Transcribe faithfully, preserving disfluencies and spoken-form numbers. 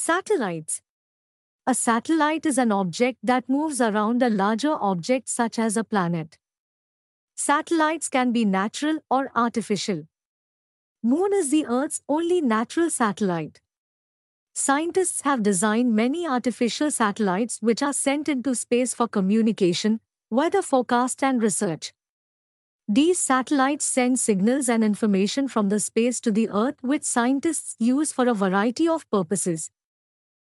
Satellites. A satellite is an object that moves around a larger object such as a planet. Satellites can be natural or artificial. Moon is the Earth's only natural satellite. Scientists have designed many artificial satellites which are sent into space for communication, weather forecast and research. These satellites send signals and information from the space to the Earth which scientists use for a variety of purposes.